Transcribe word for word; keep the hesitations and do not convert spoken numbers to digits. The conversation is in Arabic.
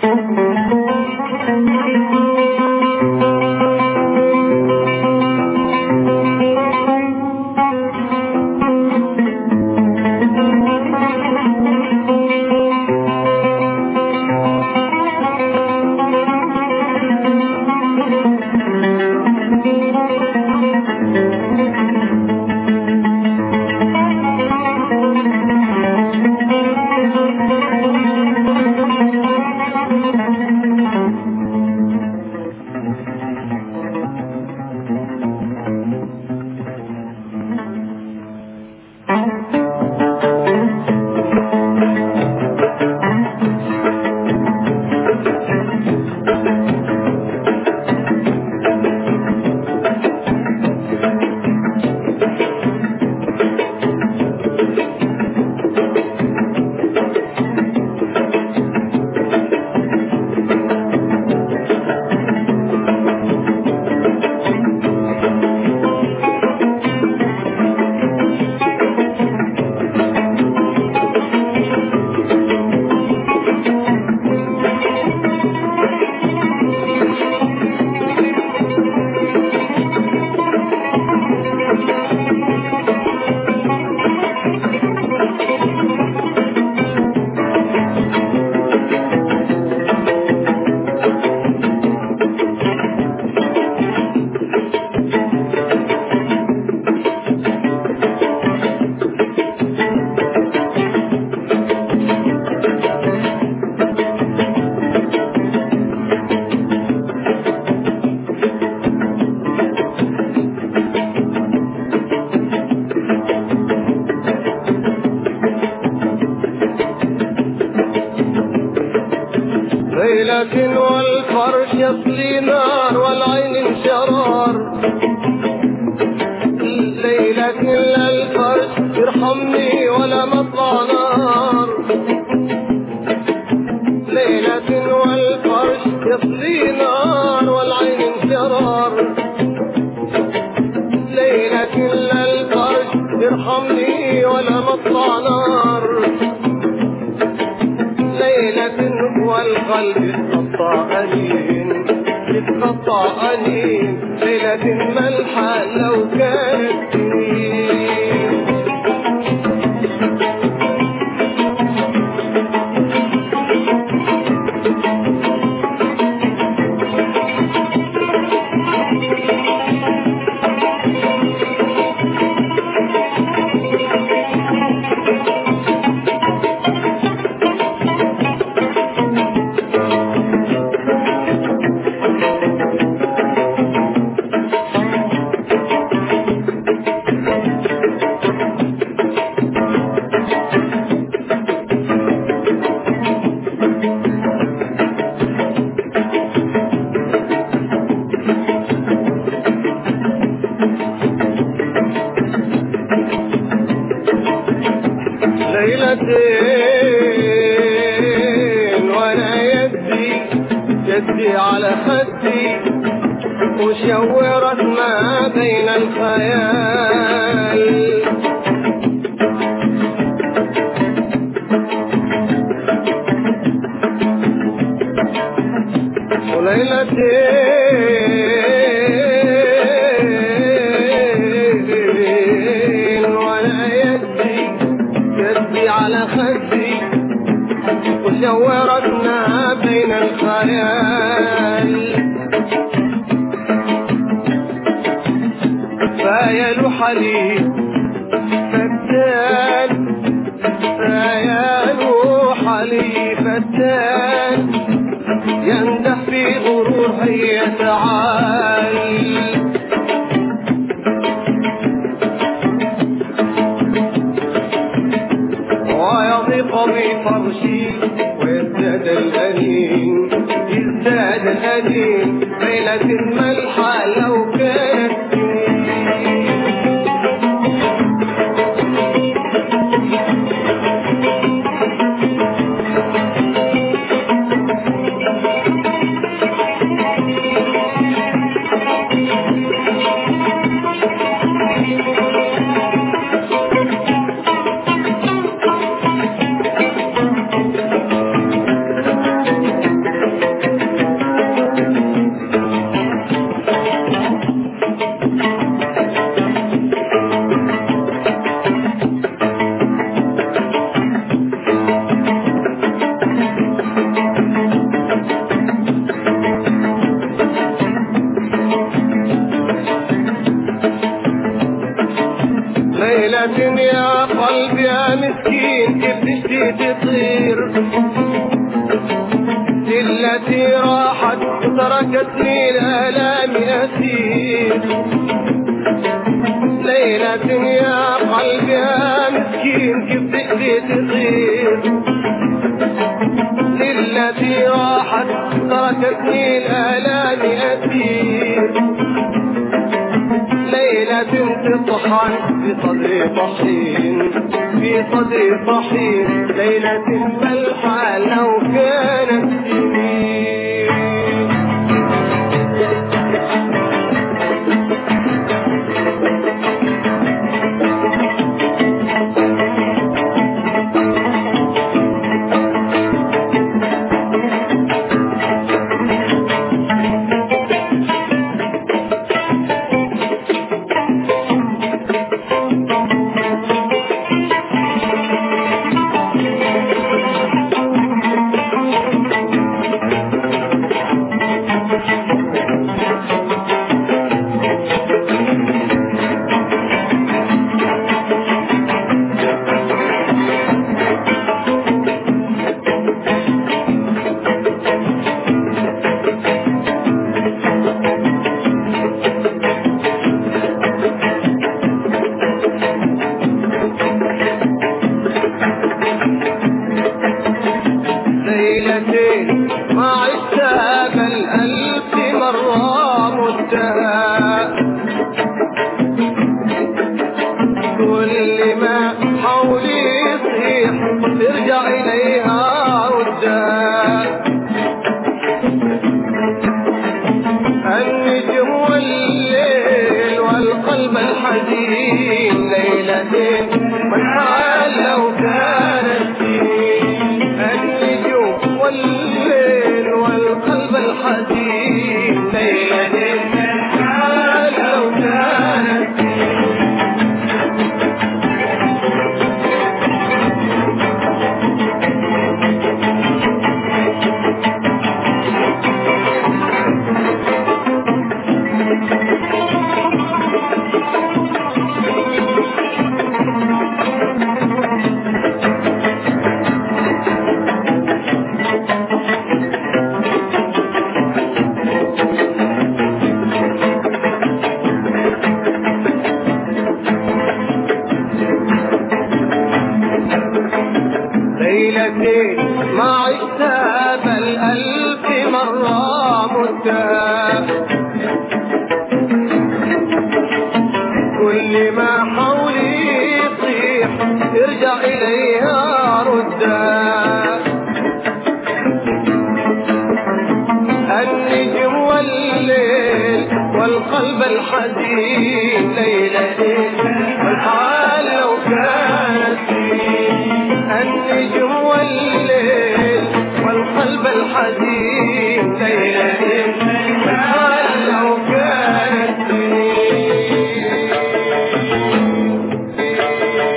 ليلة والفرش يصلي نار والعين انشرار، ليلة الفرش يرحمني ولا مطلع نار، ليلة والفرش يصلي نار والعين انشرار، ليلة الفرش يرحمني ولا مطلع نار، ليلة والقلب يتقطع أنين يتقطع أنين، ليلة ملحة لو كانت سنين. ليلتين وانا يدي يدي على خدي وشورت ما بين الخيال، وليلتين وانا يدي يدي على خدي وشورتنا بين الخيال، فايل حليب فتان فايل حليب فتان ينده في غرور هي تعال، ويضيق بفرشي ويزداد الأنين يزداد الأنين، ليلة ملحة لو كانت تطير التي راحت تركتني الآلام أسير ليلة يا قلبي يا مسكين كيف بدي تطير التي راحت تركتني الآلام أسير ليلة تطحن في صدري طحين في صدري طحين ليلة ملحة لو كانت سنين ما عشتها بل ألف مرة متها كل ما حولي يصيح ترجع إليها ردها النجم والليل والقلب الحزين ليلتين والحال لو كانت سنين النجم والليل والقلب الحزين ليلتين والحال لو كانت ليلتين ما عشتها بل ألف مرة متها كل ما حولي يصيح يرجع إليها ردها النجم والليل والقلب الحزين ليلتين والحال لو كانت النجم والليل والقلب الحزين ليلتين